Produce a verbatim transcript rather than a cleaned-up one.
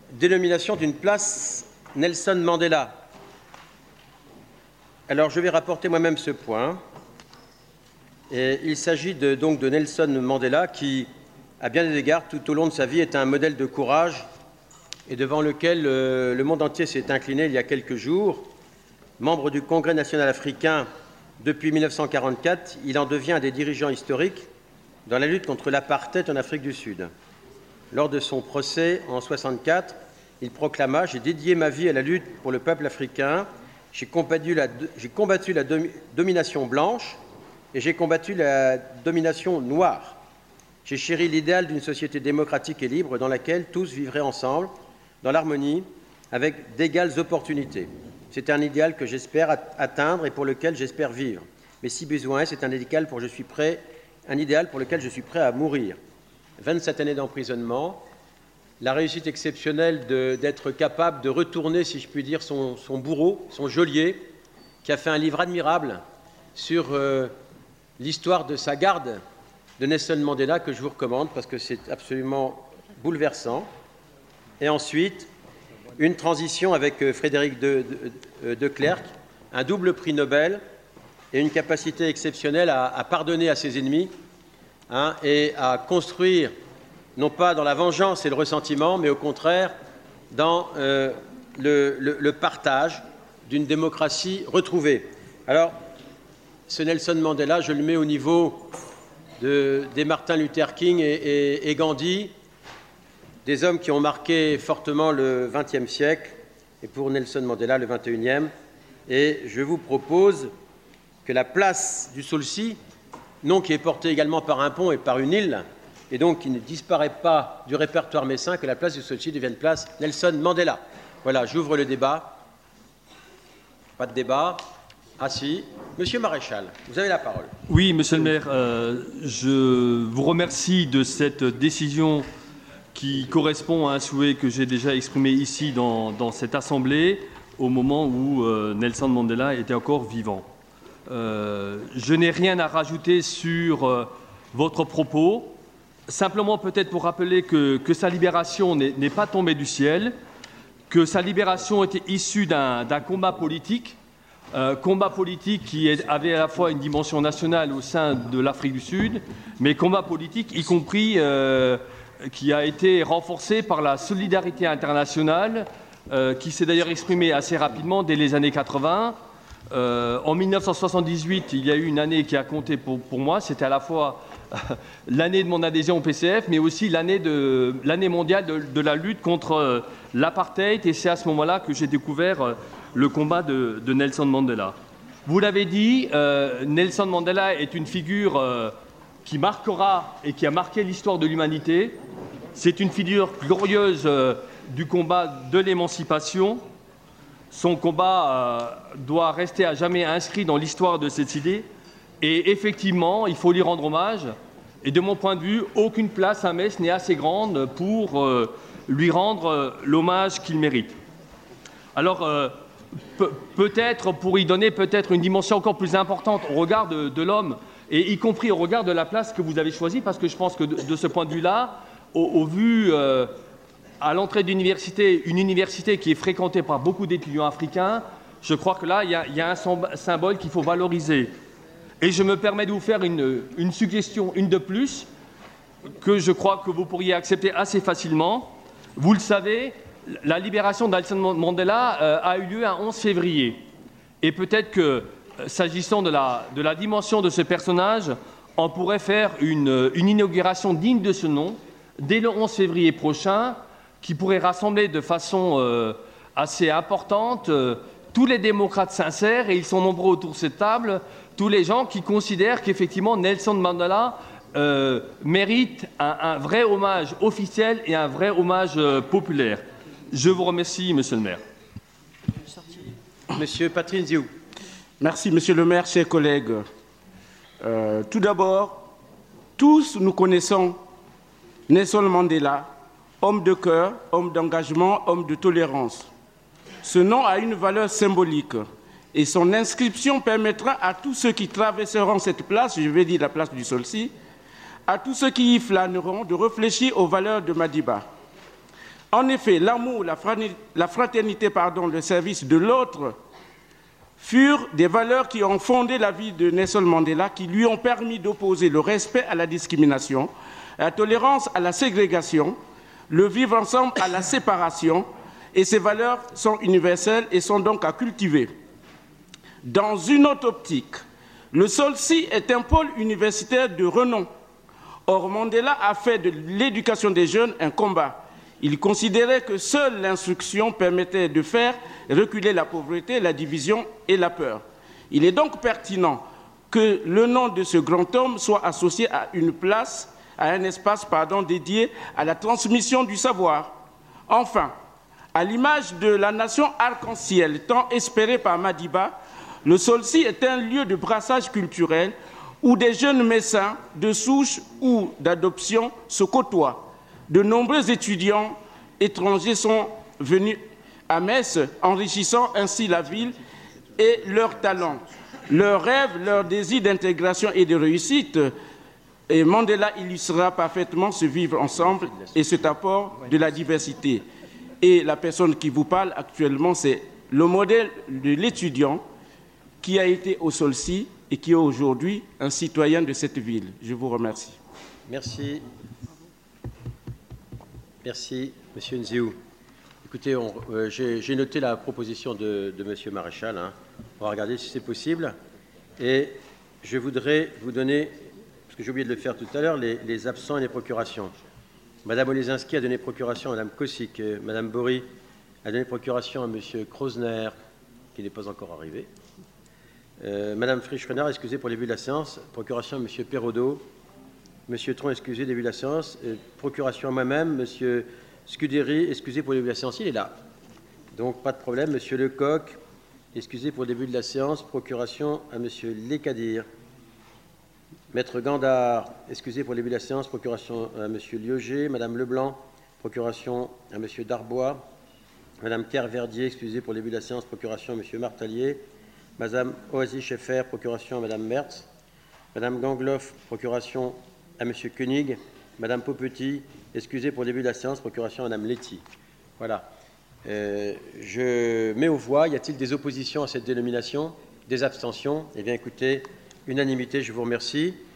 dénomination d'une place Nelson Mandela. Alors, je vais rapporter moi-même ce point. Et il s'agit de, donc de Nelson Mandela qui, à bien des égards, tout au long de sa vie, est un modèle de courage et devant lequel euh, le monde entier s'est incliné il y a quelques jours. Membre du Congrès national africain depuis mille neuf cent quarante-quatre, il en devient un des dirigeants historiques dans la lutte contre l'apartheid en Afrique du Sud. Lors de son procès en mille neuf cent soixante-quatre, il proclama « J'ai dédié ma vie à la lutte pour le peuple africain, j'ai combattu la, j'ai combattu la domi- domination blanche et j'ai combattu la domination noire. J'ai chéri l'idéal d'une société démocratique et libre dans laquelle tous vivraient ensemble, dans l'harmonie, avec d'égales opportunités. C'est un idéal que j'espère atteindre et pour lequel j'espère vivre. Mais si besoin, c'est un idéal pour, je suis prêt, un idéal pour lequel je suis prêt à mourir. » vingt-sept années d'emprisonnement, la réussite exceptionnelle d'être capable de retourner, si je puis dire, son, son bourreau, son geôlier, qui a fait un livre admirable sur euh, l'histoire de sa garde de Nelson Mandela, que je vous recommande parce que c'est absolument bouleversant. Et ensuite, une transition avec Frédéric de, de, de Klerk, un double prix Nobel et une capacité exceptionnelle à, à pardonner à ses ennemis hein, et à construire, non pas dans la vengeance et le ressentiment, mais au contraire dans euh, le, le, le partage d'une démocratie retrouvée. Alors, ce Nelson Mandela, je le mets au niveau de, des Martin Luther King et, et, et Gandhi, des hommes qui ont marqué fortement le vingtième siècle, et pour Nelson Mandela, le vingt et unième. Et je vous propose que la place du Saulcy, nom qui est porté également par un pont et par une île, et donc qui ne disparaît pas du répertoire messin, que la place du Saulcy devienne place Nelson Mandela. Voilà, j'ouvre le débat. Pas de débat. Ah si. Monsieur Maréchal, vous avez la parole. Oui, monsieur le maire, euh, je vous remercie de cette décision qui correspond à un souhait que j'ai déjà exprimé ici dans, dans cette assemblée au moment où euh, Nelson Mandela était encore vivant. Euh, je n'ai rien à rajouter sur euh, votre propos, simplement peut-être pour rappeler que, que sa libération n'est pas tombée du ciel, que sa libération était issue d'un d'un combat politique, euh, combat politique qui est, avait à la fois une dimension nationale au sein de l'Afrique du Sud, mais combat politique y compris euh, qui a été renforcé par la solidarité internationale, euh, qui s'est d'ailleurs exprimée assez rapidement dès les années quatre-vingt. Euh, en mille neuf cent soixante-dix-huit, il y a eu une année qui a compté pour, pour moi, c'était à la fois l'année de mon adhésion au P C F, mais aussi l'année de l'année mondiale de, de la lutte contre euh, l'apartheid, et c'est à ce moment-là que j'ai découvert euh, le combat de, de Nelson Mandela. Vous l'avez dit, euh, Nelson Mandela est une figure euh, qui marquera et qui a marqué l'histoire de l'humanité. C'est une figure glorieuse euh, du combat de l'émancipation. Son combat euh, doit rester à jamais inscrit dans l'histoire de cette idée. Et effectivement, il faut lui rendre hommage. Et de mon point de vue, aucune place à Metz n'est assez grande pour euh, lui rendre euh, l'hommage qu'il mérite. Alors, euh, pe peut-être pour y donner peut-être une dimension encore plus importante au regard de, de l'homme, et y compris au regard de la place que vous avez choisie, parce que je pense que de, de ce point de vue-là, au, au vu euh, à l'entrée d'université, une université qui est fréquentée par beaucoup d'étudiants africains, je crois que là, il y a, il y a un symbole qu'il faut valoriser. Et je me permets de vous faire une, une suggestion, une de plus, que je crois que vous pourriez accepter assez facilement. Vous le savez, la libération de Nelson Mandela euh, a eu lieu un onze février. Et peut-être que, s'agissant de la, de la dimension de ce personnage, on pourrait faire une, une inauguration digne de ce nom, dès le onze février prochain, qui pourrait rassembler de façon euh, assez importante euh, tous les démocrates sincères, et ils sont nombreux autour de cette table, tous les gens qui considèrent qu'effectivement Nelson Mandela euh, mérite un, un vrai hommage officiel et un vrai hommage euh, populaire. Je vous remercie, monsieur le maire. Monsieur Patrice Diou. Merci, monsieur le maire, chers collègues. Euh, tout d'abord, tous nous connaissons Nelson Mandela, homme de cœur, homme d'engagement, homme de tolérance. Ce nom a une valeur symbolique et son inscription permettra à tous ceux qui traverseront cette place, je vais dire la place du Saulcy, à tous ceux qui y flâneront de réfléchir aux valeurs de Madiba. En effet, l'amour, la fraternité, pardon, le service de l'autre furent des valeurs qui ont fondé la vie de Nelson Mandela, qui lui ont permis d'opposer le respect à la discrimination, la tolérance à la ségrégation, le vivre ensemble à la séparation, et ces valeurs sont universelles et sont donc à cultiver. Dans une autre optique, le S O L C I est un pôle universitaire de renom. Or, Mandela a fait de l'éducation des jeunes un combat. Il considérait que seule l'instruction permettait de faire reculer la pauvreté, la division et la peur. Il est donc pertinent que le nom de ce grand homme soit associé à une place, à un espace pardon, dédié à la transmission du savoir. Enfin, à l'image de la nation arc-en-ciel tant espérée par Madiba, le S O L C I est un lieu de brassage culturel où des jeunes médecins de souche ou d'adoption se côtoient. De nombreux étudiants étrangers sont venus à Metz, enrichissant ainsi la ville et leurs talents, leurs rêves, leur désir d'intégration et de réussite. Et Mandela illustrera parfaitement ce vivre ensemble et cet apport de la diversité. Et la personne qui vous parle actuellement, c'est le modèle de l'étudiant qui a été au S O L C I et qui est aujourd'hui un citoyen de cette ville. Je vous remercie. Merci. Merci, Monsieur Nziou. Écoutez, euh, j'ai noté la proposition de, de Monsieur Maréchal. Hein. On va regarder si c'est possible. Et je voudrais vous donner, parce que j'ai oublié de le faire tout à l'heure, les, les absents et les procurations. Madame Olesinski a donné procuration à Madame Kosic. Madame Bory a donné procuration à Monsieur Krosner, qui n'est pas encore arrivé. Euh, Madame Frisch-Renard, excusez pour le début de la séance. Procuration à Monsieur Perraudot. Monsieur Tron, excusez, début de la séance. Euh, procuration à moi-même. Monsieur Scuderi, excusez pour le début de la séance. Il est là. Donc, pas de problème. Monsieur Lecoq, excusez pour le début de la séance. Procuration à Monsieur Lécadir. Maître Gandard, excusez pour le début de la séance. Procuration à Monsieur Lioger. Madame Leblanc, procuration à Monsieur Darbois. Madame Kerverdier, excusez pour le début de la séance. Procuration à Monsieur Martalier. Madame Oazy-Scheffer, procuration à Madame Mertz. Madame Gangloff, procuration à Monsieur Koenig. Madame Paupetit, excusez pour le début de la séance, procuration à Madame Letty. Voilà. Euh, je mets aux voix. Y a-t-il des oppositions à cette dénomination? Des abstentions? Eh bien, écoutez, unanimité, je vous remercie.